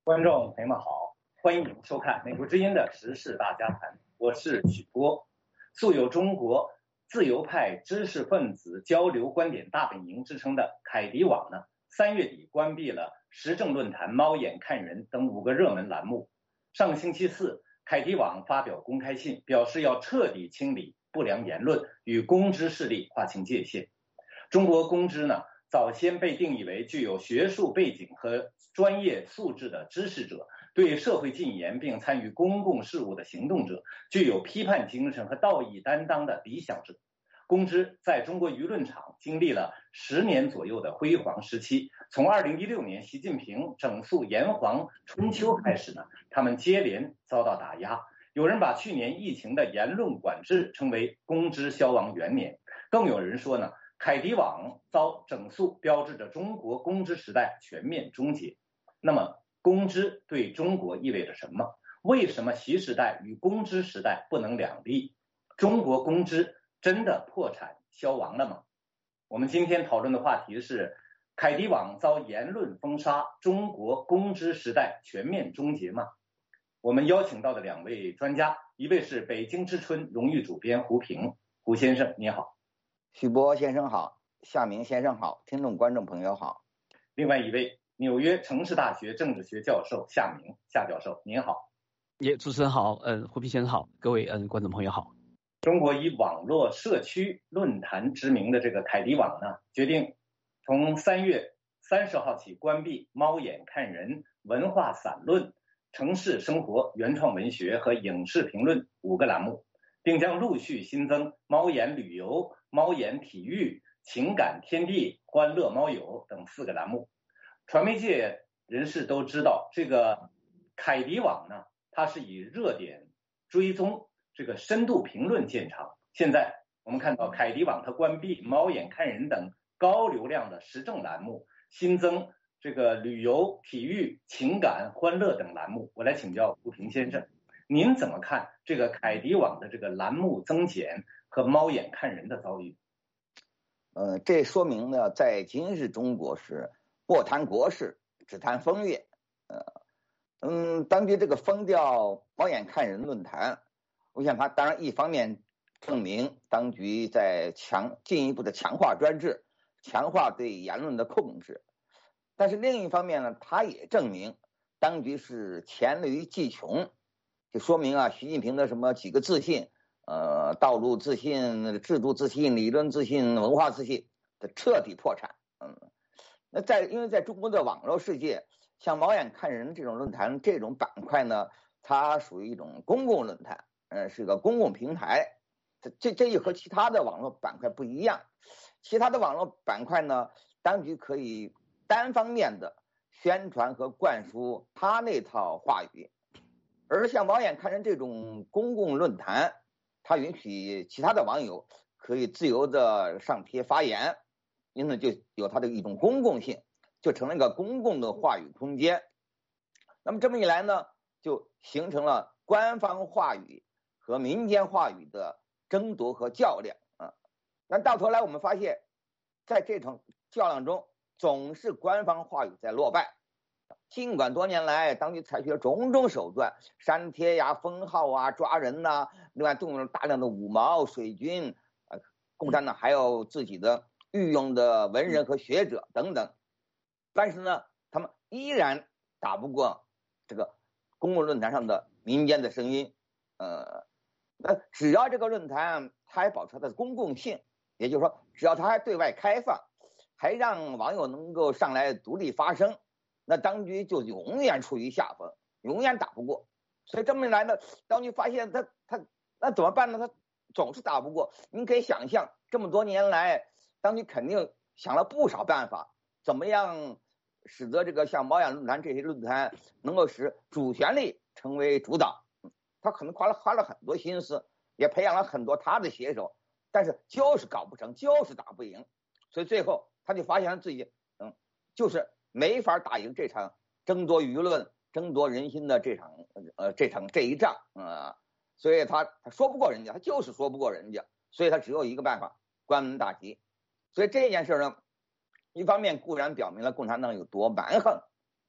观众朋友们好，欢迎收看美国之音的时事大家谈，我是许波。素有中国自由派知识分子交流观点大本营之称的凯迪网呢，3月底关闭了时政论坛、猫眼看人等5个热门栏目。上星期四，凯迪网发表公开信，表示要彻底清理不良言论，与公知势力划清界限。中国公知呢，早先被定义为具有学术背景和专业素质的知识者，对社会进言并参与公共事务的行动者，具有批判精神和道义担当的理想者。公知在中国舆论场经历了10年左右的辉煌时期，从2016年习近平整肃炎黄春秋开始呢，他们接连遭到打压。有人把去年疫情的言论管制称为公知消亡元年，更有人说呢，凯迪网遭整肃标志着中国公知时代全面终结。那么公知对中国意味着什么？为什么习时代与公知时代不能两立？中国公知真的破产消亡了吗？我们今天讨论的话题是凯迪网遭言论封杀，中国公知时代全面终结吗？我们邀请到的2位专家，一位是北京之春荣誉主编胡平，胡先生你好。 许波先生好，夏明先生好，听众观众朋友好。 另外一位纽约城市大学政治学教授夏明，夏教授您好。 主持人好，胡平先生好，各位观众朋友好。 中国以网络社区论坛知名的这个凯迪网呢，决定从3月30号起关闭猫眼看人、文化散论、城市生活、原创文学和影视评论5个栏目，并将陆续新增猫眼旅游、猫眼体育、情感天地、欢乐猫友等4个栏目。传媒界人士都知道，这个凯迪网呢，它是以热点追踪、这个深度评论见长。现在我们看到凯迪网它关闭猫眼看人等高流量的时政栏目，新增这个旅游、体育、情感、欢乐等栏目。我来请教胡平先生，您怎么看这个凯迪网的这个栏目增减和猫眼看人的遭遇？ 这说明呢，在今日中国是不谈国事，只谈风月。当局这个封掉猫眼看人论坛，我想它当然一方面证明当局在进一步的强化专制，强化对言论的控制，但是另一方面呢，它也证明当局是黔驴技穷，就说明习近平的什么几个自信，道路自信、制度自信、理论自信、文化自信的彻底破产。因为在中国的网络世界，像猫眼看人这种论坛这种板块呢，它属于一种公共论坛，是个公共平台。这也和其他的网络板块不一样。其他的网络板块呢，当局可以单方面的宣传和灌输他那套话语，而像猫眼看人这种公共论坛，它允许其他的网友可以自由的上贴发言，因此就有它的一种公共性，就成了一个公共的话语空间。那么这么一来呢，就形成了官方话语和民间话语的争夺和较量啊。但到头来我们发现，在这场较量中，总是官方话语在落败。尽管多年来当局采取了种种手段，删帖呀、封号啊、抓人呐，另外动用了大量的五毛、水军，共产党还有自己的御用的文人和学者等等，但是呢，他们依然打不过这个公共论坛上的民间的声音。那只要这个论坛它还保持它的公共性，也就是说，只要它还对外开放，还让网友能够上来独立发声，那当局就永远处于下风，永远打不过。所以这么一来呢，当局发现他那怎么办呢？他总是打不过。您可以想象，这么多年来，当局肯定想了不少办法，怎么样使得这个像猫眼论坛这些论坛能够使主旋律成为主导。他可能花了很多心思，也培养了很多他的写手，但是就是搞不成，就是打不赢。所以最后他就发现自己就是没法打赢这场争夺舆论、争夺人心的这一仗所以他说不过人家，他就是说不过人家，所以他只有一个办法，关门大吉。所以这件事呢，一方面固然表明了共产党有多蛮横，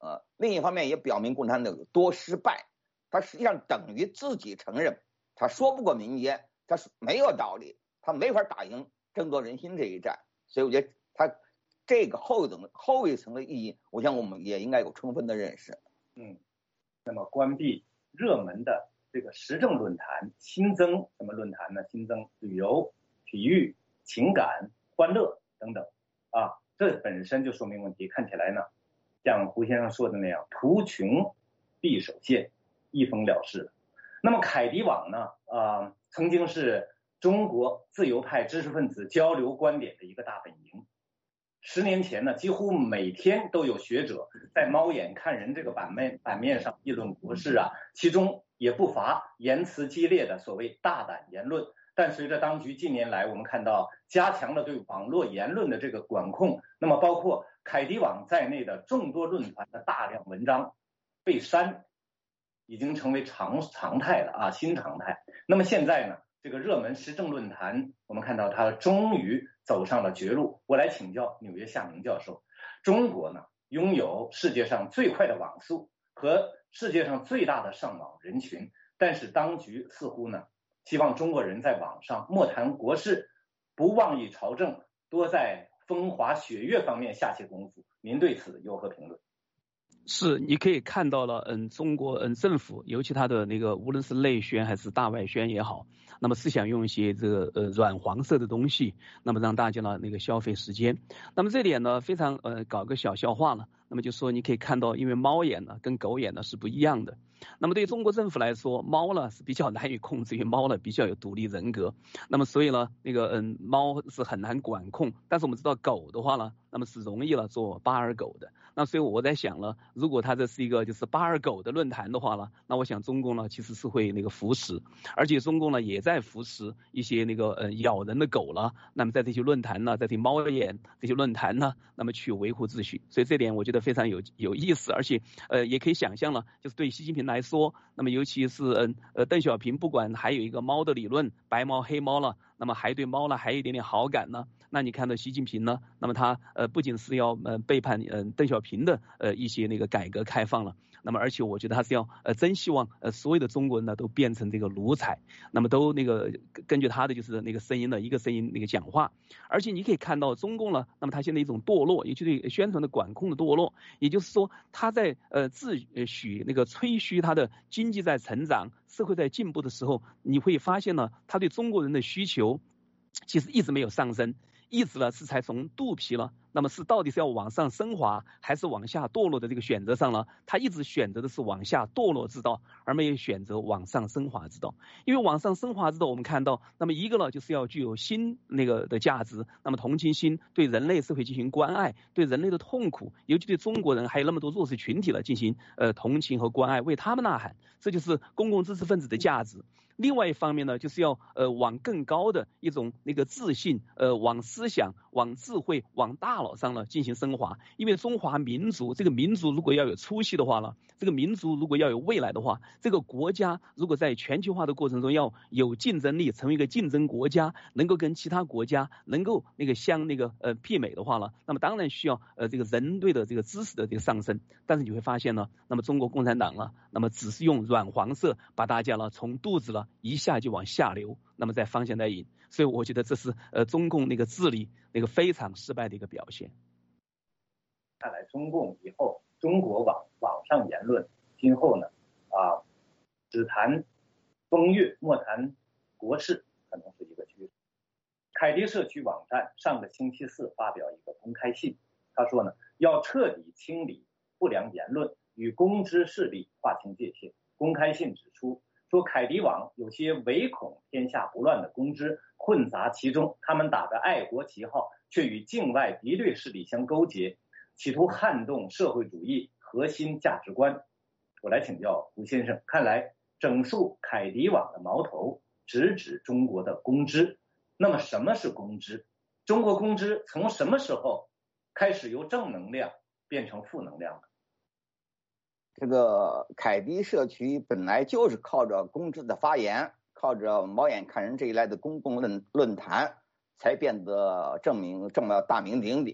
另一方面也表明共产党有多失败。他实际上等于自己承认，他说不过民间，他是没有道理，他没法打赢争夺人心这一战。所以我觉得他这个后一层的意义，我想我们也应该有充分的认识。 那么关闭热门的这个时政论坛，新增什么论坛呢？新增旅游、体育、情感、欢乐等等啊，这本身就说明问题。看起来呢，像胡先生说的那样，图穷匕首现，一封了事。那么凯迪网呢，曾经是中国自由派知识分子交流观点的一个大本营。10年前呢，几乎每天都有学者在猫眼看人这个版面上议论国事啊，其中也不乏言辞激烈的所谓大胆言论。但随着当局近年来我们看到加强了对网络言论的这个管控，那么包括凯迪网在内的众多论坛的大量文章被删，已经成为常态了啊，新常态。那么现在呢，这个热门时政论坛，我们看到它终于走上了绝路。我来请教纽约夏明教授，中国呢拥有世界上最快的网速和世界上最大的上网人群，但是当局似乎呢希望中国人在网上莫谈国事，不妄议朝政，多在风花雪月方面下些功夫。您对此有何评论？ 是，你可以看到了，中国政府，尤其它的那个无论是内宣还是大外宣也好，那么是想用一些这个软黄色的东西，那么让大家呢那个消费时间。那么这点呢非常搞个小笑话了，那么就说你可以看到，因为猫眼呢跟狗眼呢是不一样的。那么对于中国政府来说，猫呢是比较难以控制，因为猫呢比较有独立人格，那么所以呢那个猫是很难管控。但是我们知道狗的话呢，那么是容易了做巴尔狗的。那所以我在想了，如果它这是一个就是巴尔狗的论坛的话呢，那我想中共呢其实是会那个扶持，而且中共呢也在扶持一些那个咬人的狗了。那么在这些论坛呢，在这些猫眼这些论坛呢，那么去维护秩序。所以这点我觉得非常有意思，而且也可以想象了，就是对习近平来说，那么尤其是邓小平不管还有一个猫的理论，白猫黑猫了，那么还对猫呢还有一点点好感呢。那你看到习近平呢，那么他不仅是要背叛邓小平的一些那个改革开放了，那么而且我觉得他是要真希望所有的中国人呢都变成这个奴才，那么都那个根据他的就是那个声音的一个声音那个讲话。而且你可以看到中共呢，那么他现在一种堕落，尤其对宣传的管控的堕落，也就是说他在自诩那个吹嘘他的经济在成长，社会在进步的时候，你会发现呢，他对中国人的需求其实一直没有上升，一直呢是才从肚皮了，那么是到底是要往上升华还是往下堕落的这个选择上呢，他一直选择的是往下堕落之道，而没有选择往上升华之道。因为往上升华之道我们看到，那么一个呢就是要具有心那个的价值，那么同情心，对人类社会进行关爱，对人类的痛苦，尤其对中国人还有那么多弱势群体了进行同情和关爱，为他们呐喊，这就是公共知识分子的价值。另外一方面呢，就是要往更高的一种那个自信，往思想、往智慧、往大脑上呢进行升华。因为中华民族这个民族如果要有出息的话呢，这个民族如果要有未来的话，这个国家如果在全球化的过程中要有竞争力，成为一个竞争国家，能够跟其他国家能够那个相那个媲美的话呢，那么当然需要这个人类的这个知识的这个上升。但是你会发现呢，那么中国共产党呢，那么只是用软黄色把大家呢从肚子了一下就往下流，那么在方向在引。所以我觉得这是中共那个治理那个非常失败的一个表现。 看来中共以后中国网上言论今后呢只谈风月莫谈国事，可能是一个趋势。凯迪社区网站上个星期四发表一个公开信，他说呢，要彻底清理不良言论，与公知势力划清界限。公开信指出，说凯迪网有些唯恐天下不乱的公知混杂其中，他们打着爱国旗号，却与境外敌对势力相勾结，企图撼动社会主义核心价值观。我来请教胡先生，看来整肃凯迪网的矛头直指中国的公知。那么什么是公知？中国公知从什么时候开始由正能量变成负能量的？ 这个凯迪社区本来就是靠着公知的发言，靠着猫眼看人这一类的公共论坛才变得大名鼎鼎。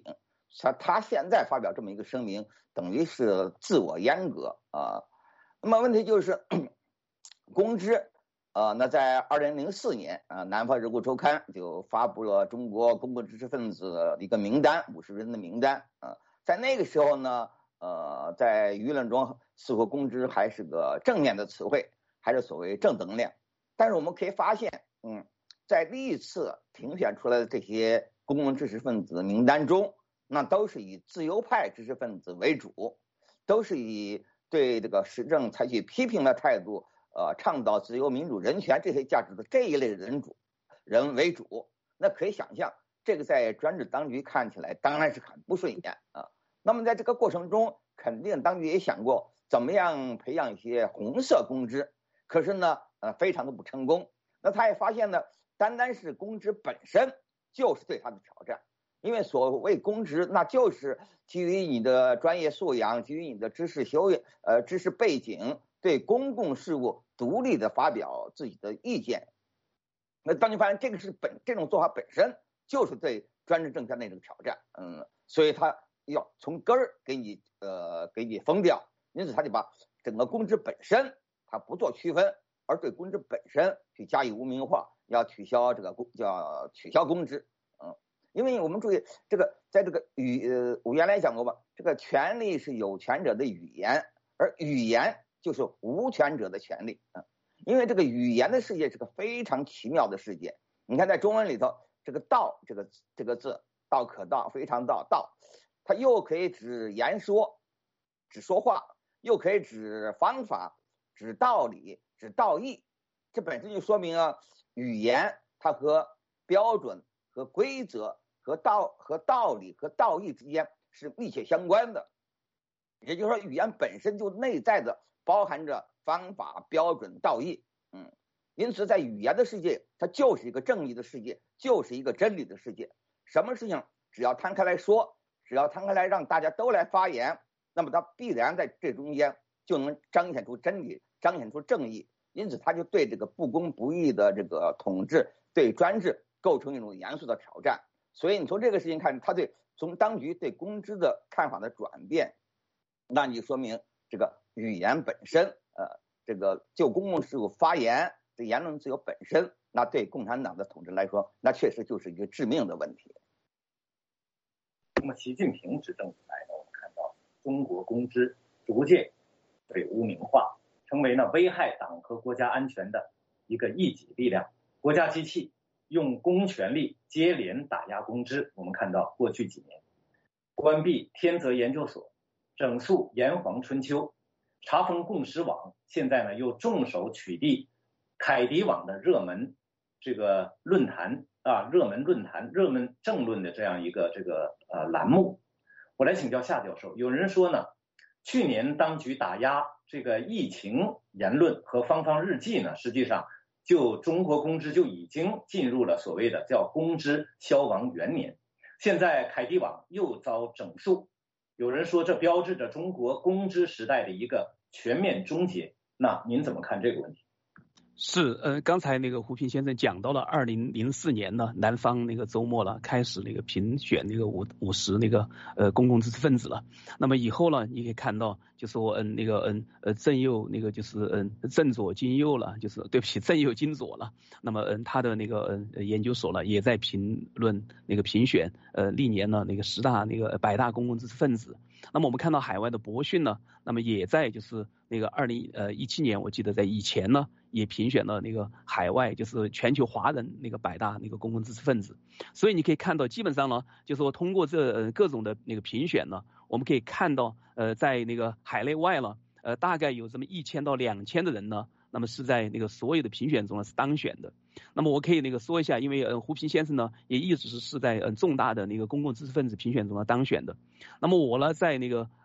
他现在发表这么一个声明，等于是自我阉割啊。那么问题就是公知那在2004年南方人物周刊就发布了中国公共知识分子的一个名单，50人的名单在那个时候呢在舆论中似乎公知还是个正面的词汇，还是所谓正能量。但是我们可以发现在历次评选出来的这些公共知识分子名单中，那都是以自由派知识分子为主，都是以对这个时政采取批评的态度倡导自由民主人权这些价值的这一类人为主。那可以想象，这个在专制当局看起来当然是很不顺眼那么在这个过程中，肯定当局也想过怎么样培养一些红色公知，可是呢非常的不成功。那他也发现呢，单单是公知本身就是对他的挑战，因为所谓公知，那就是基于你的专业素养，基于你的知识背景，对公共事务独立的发表自己的意见。那当你发现这种做法本身就是对专制政权的一种挑战，所以他要从根儿给你封掉。因此他就把整个公知本身他不做区分，而对公知本身去加以污名化，要取消公知。因为我们注意这个在这个我原来讲过吧，这个权利是有权者的语言，而语言就是无权者的权利因为这个语言的世界是个非常奇妙的世界。你看在中文里头，这个道这个字，道可道非常道，它又可以指言说，指说话，又可以指方法，指道理，指道义。这本身就说明语言它和标准和规则和道理和道义之间是密切相关的。也就是说，语言本身就内在的包含着方法、标准、道义。因此在语言的世界，它就是一个正义的世界，就是一个真理的世界。什么事情只要摊开来说，只要摊开来让大家都来发言，那么它必然在这中间就能彰显出真理，彰显出正义。因此他就对这个不公不义的这个统治，对专制构成一种严肃的挑战。所以你从这个事情看，他从当局对公知的看法的转变，那你说明这个语言本身这个就公共事务发言这言论自由本身，那对共产党的统治来说，那确实就是一个致命的问题。 那么习近平执政以来呢，我们看到中国公知逐渐被污名化，成为呢危害党和国家安全的一个异己力量。国家机器用公权力接连打压公知。我们看到过去几年关闭天泽研究所，整肃炎黄春秋，查封共识网，现在呢又重手取缔凯迪网的热门这个论坛热门政论的这样一个栏目。我来请教夏教授，有人说呢，去年当局打压这个疫情言论和方方日记呢，实际上就中国公知就已经进入了所谓的叫公知消亡元年。现在凯迪网又遭整肃，有人说这标志着中国公知时代的一个全面终结。那您怎么看这个问题？ 是，刚才那个胡平先生讲到了2004年呢，南方那个周末了，开始那个评选那个50那个公共知识分子了。那么以后呢，你可以看到，就说正右那个就是正左金右了，就是对不起，正右金左了。那么他的那个研究所呢，也在评论那个评选历年呢那个10大那个100大公共知识分子。那么我们看到海外的博讯呢，那么也在就是那个2017年，我记得在以前呢也评选了那个海外就是全球华人那个100大那个公共知识分子。所以你可以看到，基本上呢，就是说通过这各种的那个评选呢，我们可以看到在那个海内外呢大概有这么1000到2000的人呢，那么是在那个所有的评选中呢是当选的。那么我可以那个说一下，因为胡平先生呢也一直是在重大的那个公共知识分子评选中呢当选的。那么我呢在那个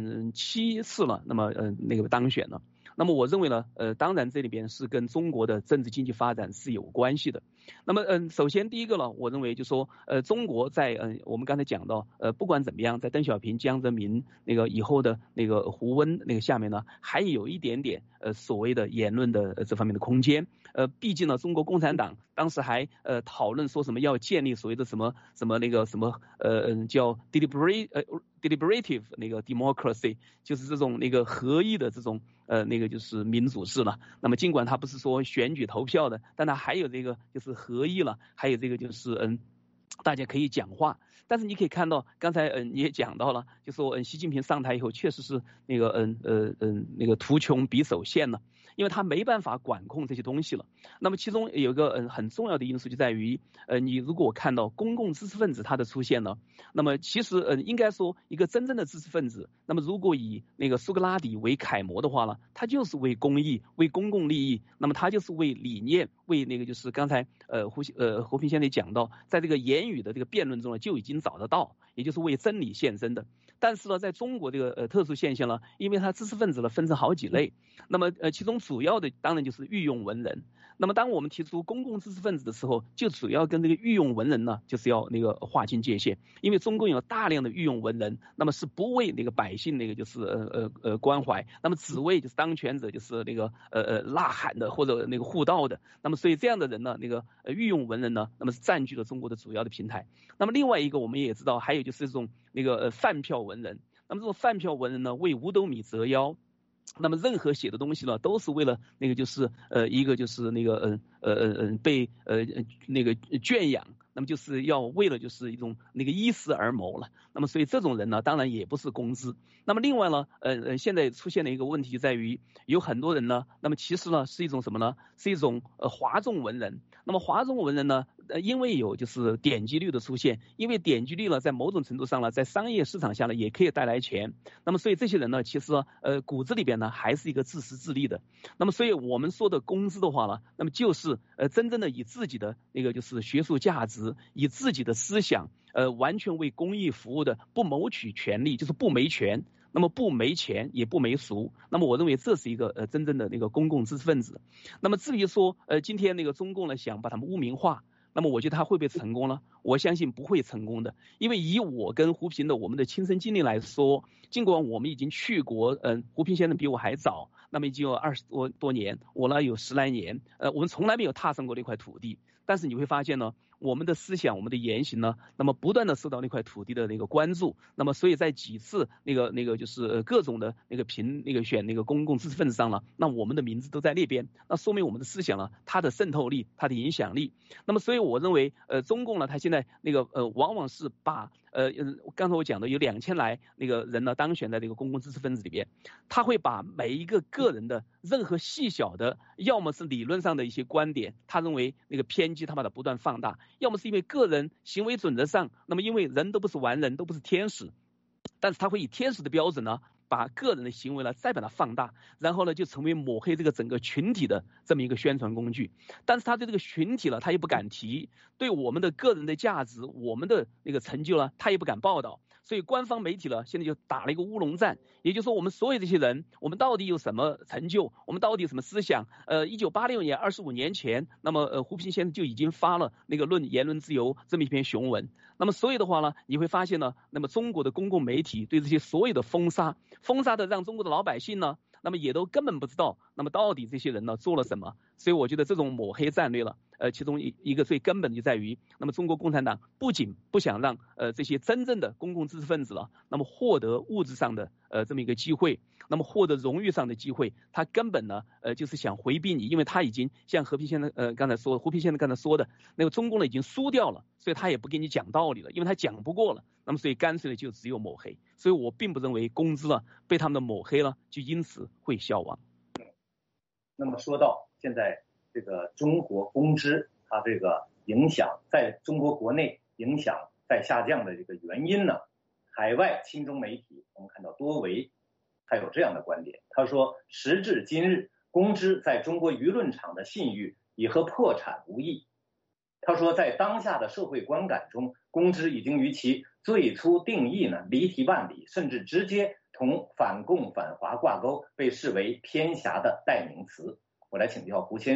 7次了，那么那个当选了。那么我认为呢当然这里边是跟中国的政治经济发展是有关系的。 那么首先第一个呢，我认为就说中国在我们刚才讲到不管怎么样，在邓小平、江泽民那个以后的那个胡温那个下面呢，还有一点点所谓的言论的这方面的空间。毕竟呢，中国共产党当时还讨论说什么要建立所谓的什么那个什么叫 deliberative 那个 democracy， 就是这种那个合议的这种那个就是民主制了。那么尽管它不是说选举投票的，但它还有这个就是合议了，还有这个就是大家可以讲话。但是你可以看到，刚才你也讲到了，就说习近平上台以后确实是那个那个图穷匕首现了，因为他没办法管控这些东西了。那么其中有一个很重要的因素就在于你如果看到公共知识分子他的出现呢，那么其实应该说一个真正的知识分子，那么如果以那个苏格拉底为楷模的话呢，他就是为公益、为公共利益，那么他就是为理念、为那个就是刚才胡平先生讲到，在这个言语的这个辩论中呢就已经找得到，也就是为真理献身的。但是呢，在中国这个特殊现象呢，因为它知识分子呢分成好几类，那么其中主要的当然就是御用文人。那么当我们提出公共知识分子的时候，就主要跟这个御用文人呢，就是要那个划清界限，因为中共有大量的御用文人，那么是不为那个百姓那个就是关怀，那么只为就是当权者就是那个呐喊的或者那个护道的，那么所以这样的人呢，那个御用文人呢，那么是占据了中国的主要的平台。那么另外一个我们也知道，还有就是这种那个饭票文人，那么这种饭票文人呢，为五斗米折腰。那么任何写的东西呢，都是为了那个就是一个就是那个被那个圈养，那么就是要为了就是一种那个衣食而谋了。那么所以这种人呢，当然也不是公知。那么另外呢，现在出现的一个问题在于，有很多人呢，那么其实呢是一种什么呢？是一种哗众文人。那么哗众文人呢，因为有就是点击率的出现，因为点击率呢，在某种程度上呢，在商业市场下呢，也可以带来钱。那么所以这些人呢，其实骨子里边呢，还是一个自私自利的。那么所以我们说的公知的话呢，那么就是真正的以自己的那个就是学术价值，以自己的思想完全为公益服务的，不谋取权利，就是不没权。那么不没钱也不没俗，那么我认为这是一个真正的那个公共知识分子。那么至于说今天那个中共呢想把他们污名化，那么我觉得他会不会成功呢？我相信不会成功的，因为以我跟胡平的我们的亲身经历来说，尽管我们已经去国，胡平先生比我还早，那么已经有20多年，我呢有10来年，我们从来没有踏上过那块土地，但是你会发现呢，我们的思想、我们的言行呢，那么不断的受到那块土地的那个关注，那么所以在几次那个就是各种的那个选那个公共知识分子上了，那我们的名字都在那边，那说明我们的思想呢，它的渗透力、它的影响力。那么所以我认为中共呢，它现在那个往往是把刚才我讲的有2000来那个人呢当选在这个公共知识分子里边，他会把每一个个人的任何细小的，要么是理论上的一些观点，他认为那个偏激，他把它不断放大，要么是因为个人行为准则上，那么因为人都不是完人，都不是天使，但是他会以天使的标准呢，把个人的行为呢再把它放大，然后呢就成为抹黑这个整个群体的这么一个宣传工具。但是他对这个群体呢，他也不敢提，对我们的个人的价值、我们的那个成就呢，他也不敢报道。所以官方媒体呢，现在就打了一个乌龙战，也就是说，我们所有这些人，我们到底有什么成就？我们到底有什么思想？1986年，25年前，那么胡平先生就已经发了那个《论言论自由》这么一篇雄文。那么所以的话呢，你会发现呢，那么中国的公共媒体对这些所有的封杀的让中国的老百姓呢，那么也都根本不知道，那么到底这些人呢做了什么？所以我觉得这种抹黑战略了，其中一个最根本就在于，那么中国共产党不仅不想让这些真正的公共知识分子了，那么获得物质上的这么一个机会，那么获得荣誉上的机会，他根本呢就是想回避你，因为他已经像胡平先生刚才说的，那个中共呢已经输掉了，所以他也不给你讲道理了，因为他讲不过了，那么所以干脆的就只有抹黑。所以我并不认为公知了被他们的抹黑了就因此会消亡。 那么说到现在这个中国公知它这个影响在中国国内影响在下降的这个原因呢，海外亲中媒体我们看到多维他有这样的观点，他说时至今日，公知在中国舆论场的信誉已和破产无异。他说在当下的社会观感中，公知已经与其最初定义呢离题万里，甚至直接同反共反华挂钩，被视为偏狭的代名词。我来请教胡先生，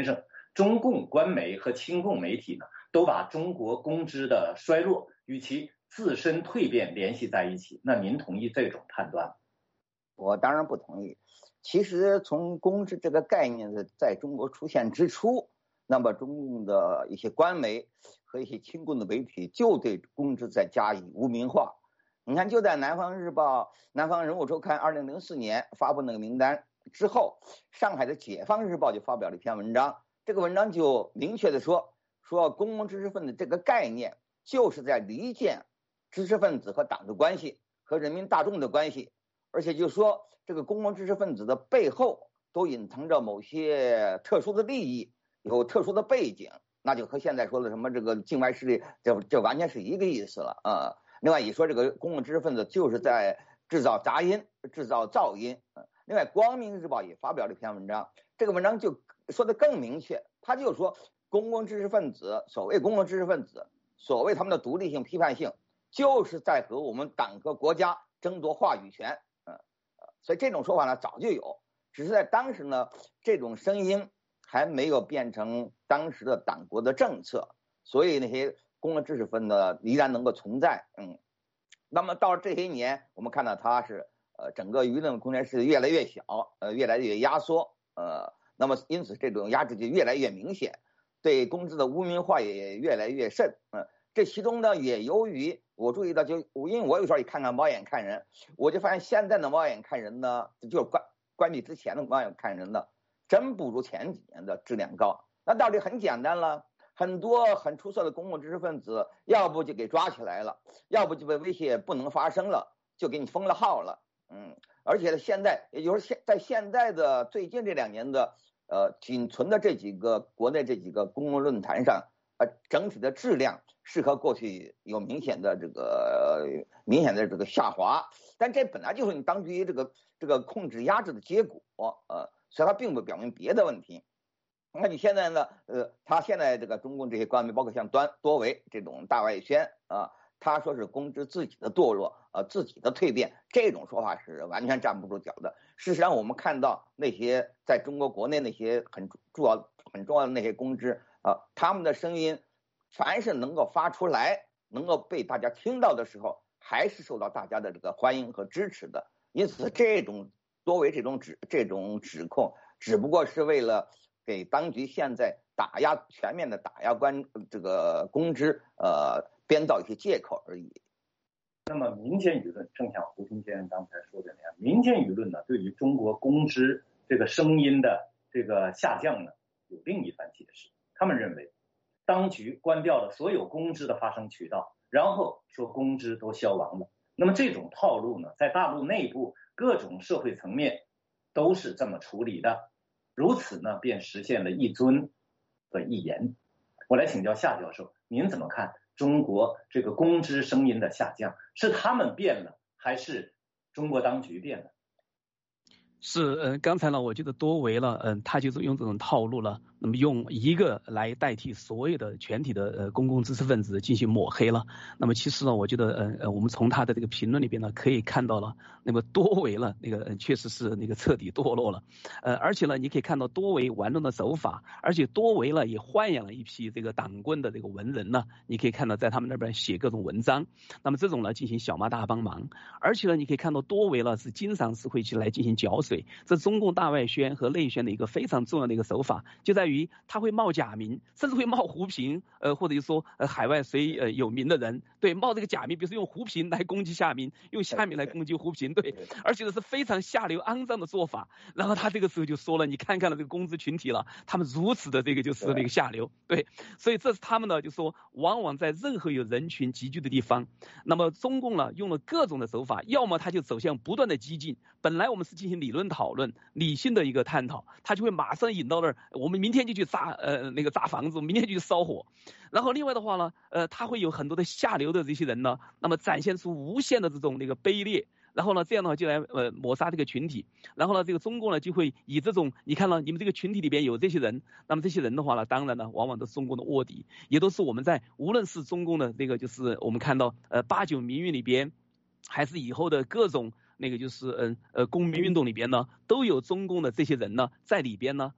中共官媒和亲共媒体呢，都把中国公知的衰落与其自身蜕变联系在一起。那您同意这种判断吗？ 我当然不同意。其实从公知这个概念在中国出现之初，那么中共的一些官媒和一些亲共的媒体就对公知在加以污名化。你看，就在南方日报、南方人物周刊2004年发布那个名单之后，上海的解放日报就发表了一篇文章，这个文章就明确的说公共知识分子这个概念就是在离间知识分子和党的关系和人民大众的关系，而且就说这个公共知识分子的背后都隐藏着某些特殊的利益，有特殊的背景，那就和现在说的什么这个境外势力这完全是一个意思了啊。另外一说，这个公共知识分子就是在制造杂音、制造噪音。另外，光明日报也发表了一篇文章，这个文章就说的更明确，他就说公共知识分子，所谓公共知识分子，所谓他们的独立性、批判性，就是在和我们党和国家争夺话语权。所以这种说法呢早就有，只是在当时呢，这种声音还没有变成当时的党国的政策，所以那些公共知识分子依然能够存在。那么到了这些年，我们看到它是整个舆论空间是越来越小，越来越压缩，那么因此这种压制就越来越明显，对公知的污名化也越来越甚。这其中呢也由于我注意到，因为我有时候也看看猫眼看人，我就发现现在的猫眼看人呢，就是关闭之前的猫眼看人呢，真不如前几年的质量高。那道理很简单了，很多很出色的公共知识分子，要不就给抓起来了，要不就被威胁不能发声了，就给你封了号了。而且现在，也就是在现在的最近这2年的仅存的这几个国内这几个公共论坛上，整体的质量是和过去有明显的这个下滑，但这本来就是你当局这个控制压制的结果，所以它并不表明别的问题。那你现在呢？他现在这个中共这些官媒，包括像多维这种大外宣啊，他说是公知自己的堕落，自己的蜕变，这种说法是完全站不住脚的。事实上，我们看到那些在中国国内那些很重要的那些公知他们的声音，凡是能够发出来，能够被大家听到的时候，还是受到大家的这个欢迎和支持的。因此，这种多维这种指控，只不过是为了给当局现在全面的打压这个公知编造一些借口而已。 那么民间舆论，正像胡平先生刚才说的那样，民间舆论呢，对于中国公知这个声音的这个下降呢，有另一番解释。他们认为，当局关掉了所有公知的发声渠道，然后说公知都消亡了。那么这种套路呢，在大陆内部各种社会层面都是这么处理的，如此呢，便实现了一尊和一言。我来请教夏教授，您怎么看中国这个公知声音的下降？是他们变了，还是中国当局变了？ 是，刚才呢，我觉得多维了，他就是用这种套路了，那么用一个来代替所有的全体的公共知识分子进行抹黑了。那么其实呢，我觉得我们从他的这个评论里边呢，可以看到了，那么多维了那个确实是那个彻底堕落了，而且呢，你可以看到多维玩弄的手法，而且多维了也豢养了一批这个党棍的这个文人呢，你可以看到在他们那边写各种文章，那么这种呢进行小骂大帮忙，而且呢，你可以看到多维了是经常是会去来进行搅水。这中共大外宣和内宣的一个非常重要的一个手法，就在于他会冒假名，甚至会冒胡平，或者说海外谁有名的人，对，冒这个假名，比如说用胡平来攻击夏明，用夏明来攻击胡平，对，而且是非常下流肮脏的做法。然后他这个时候就说了，你看看了这个公知群体了，他们如此的这个就是那个下流，对，所以这是他们呢，就说往往在任何有人群集聚的地方，那么中共呢用了各种的手法，要么他就走向不断的激进，本来我们是进行理论讨论。理性的一个探讨，他就会马上引到那儿，我们明天就去炸房子，明天就去烧火。然后另外的话呢，他会有很多的下流的这些人呢，那么展现出无限的这种那个卑劣。然后呢，这样的话就来抹杀这个群体。然后呢，这个中共呢就会以这种，你看了你们这个群体里边有这些人，那么这些人的话呢，当然呢，往往都是中共的卧底，也都是我们在无论是中共的这个就是我们看到8、9民运里边，还是以后的各种。那个就是公民运动里边呢，都有中共的这些人呢在里边呢，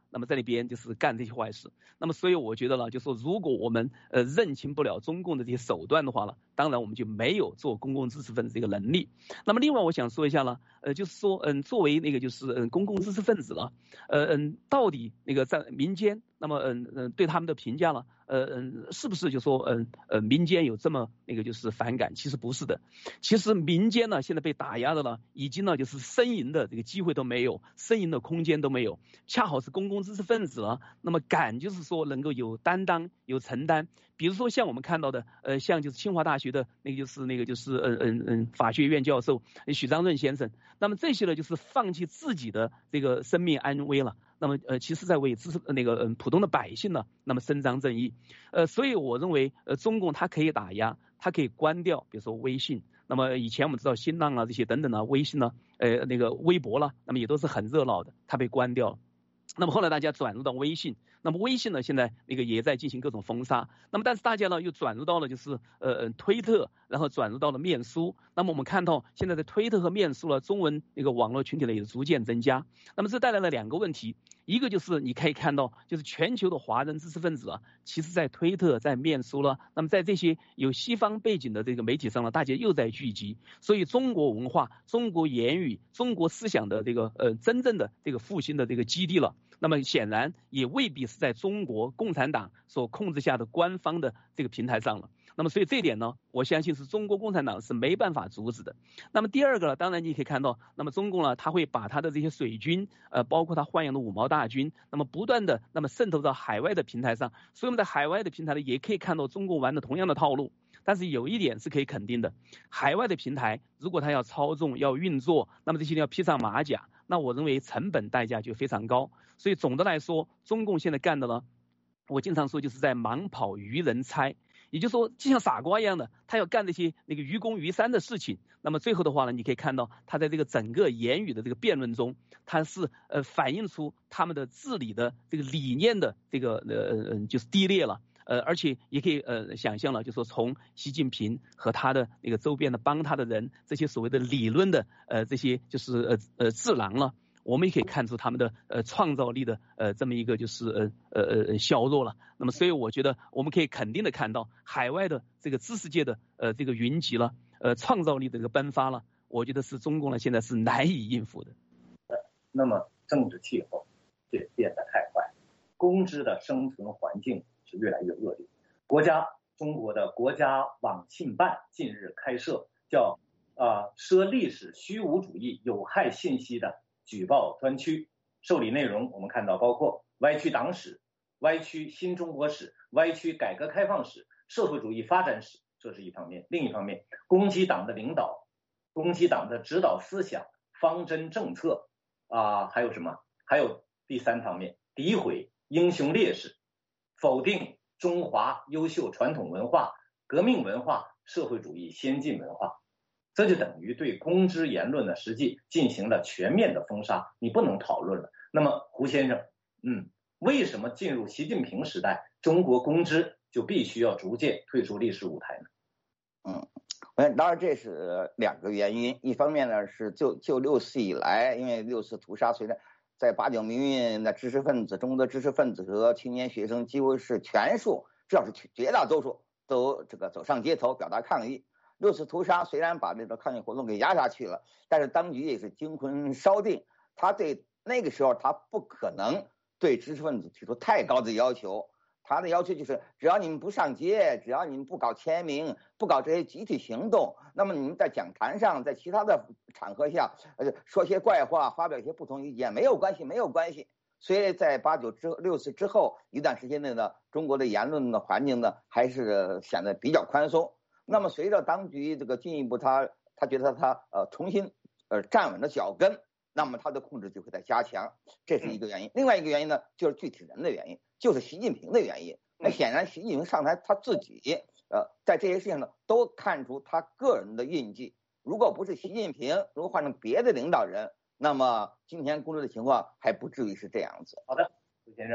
那么在那边就是干这些坏事。那么所以我觉得呢，就说如果我们认清不了中共的这些手段的话呢，当然我们就没有做公共知识分子这个能力。那么另外我想说一下呢，就是说作为那个就是公共知识分子呢，到底那个在民间，那么对他们的评价呢，是不是就说民间有这么那个就是反感？其实不是的，其实民间呢现在被打压的呢，已经呢就是呻吟的这个机会都没有，呻吟的空间都没有，恰好是公共知识分子呢，那么敢就是说能够有担当有承担。比如说像我们看到的像就是清华大学的那个就是法学院教授许章润先生，那么这些呢就是放弃自己的这个生命安危了，那么其实在为普通的百姓呢那么伸张正义。所以我认为中共它可以打压，它可以关掉比如说微信，那么以前我们知道新浪啊这些等等啊，微信呢那个微博了，那么也都是很热闹的，它被关掉了。那么后来大家转入到微信，那么微信呢现在那个也在进行各种封杀，那么但是大家呢又转入到了就是推特，然后转入到了面书。那么我们看到现在的推特和面书呢，中文那个网络群体呢也逐渐增加。那么这带来了两个问题，一个就是你可以看到就是全球的华人知识分子啊，其实在推特在面书了，那么在这些有西方背景的这个媒体上呢，大家又在聚集，所以中国文化中国言语中国思想的这个真正的这个复兴的这个基地了，那么显然也未必是在中国共产党所控制下的官方的这个平台上了。那么所以这一点呢，我相信是中国共产党是没办法阻止的。那么第二个呢，当然你可以看到，那么中共呢，他会把他的这些水军包括他豢养的五毛大军，那么不断的那么渗透到海外的平台上。所以我们在海外的平台呢，也可以看到中共玩的同样的套路。但是有一点是可以肯定的，海外的平台如果它要操纵要运作，那么这些要披上马甲，那我认为成本代价就非常高。所以总的来说，中共现在干的呢，我经常说就是在盲跑愚人猜，也就是说就像傻瓜一样的，他要干这些那个愚公移山的事情。那么最后的话呢，你可以看到他在这个整个言语的这个辩论中，他是反映出他们的治理的这个理念的这个就是低劣了。而且也可以想象了，就说从习近平和他的那个周边的帮他的人，这些所谓的理论的这些就是智囊了，我们也可以看出他们的创造力的这么一个就是削弱了。那么所以我觉得我们可以肯定的看到海外的这个知识界的这个云集了，创造力的这个迸发了，我觉得是中共呢现在是难以应付的。 那么政治气候也变得太快，公知的生存环境是越来越恶劣。中国的国家网信办近日开设叫涉历史虚无主义有害信息的举报专区，受理内容我们看到包括歪曲党史、歪曲新中国史、歪曲改革开放史、社会主义发展史，这是一方面。另一方面，攻击党的领导、攻击党的指导思想、方针政策还有什么？还有第三方面，诋毁英雄烈士，否定中华优秀传统文化、革命文化、社会主义先进文化，这就等于对公知言论的实际进行了全面的封杀，你不能讨论了。那么胡先生，为什么进入习近平时代，中国公知就必须要逐渐退出历史舞台呢？ 当然这是两个原因，一方面呢是就六四以来，因为六四屠杀，随着在八九民运的知识分子、中国的知识分子和青年学生几乎是全数，至少是绝大多数都这个走上街头表达抗议。六次屠杀虽然把这个抗议活动给压下去了，但是当局也是惊魂稍定，他对那个时候他不可能对知识分子提出太高的要求，他的要求就是只要你们不上街，只要你们不搞签名，不搞这些集体行动，那么你们在讲坛上，在其他的场合下说些怪话，发表一些不同意见，没有关系。所以在六四之后一段时间内呢，中国的言论的环境呢还是显得比较宽松。那么随着当局这个进一步他觉得他重新站稳了脚跟，那么他的控制就会在加强，这是一个原因。另外一个原因呢，就是具体人的原因，就是习近平的原因。那显然习近平上台他自己在这些事情呢都看出他个人的印记。如果不是习近平，如果换成别的领导人，那么今天公知的情况还不至于是这样子。 好的，胡先生，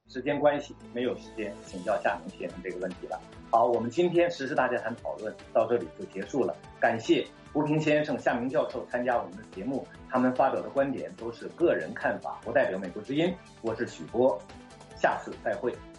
时间关系没有时间请教夏明先生这个问题了。好，我们今天时事大家谈讨论到这里就结束了。感谢胡平先生、夏明教授参加我们的节目，他们发表的观点都是个人看法，不代表美国之音。我是许波，下次再会。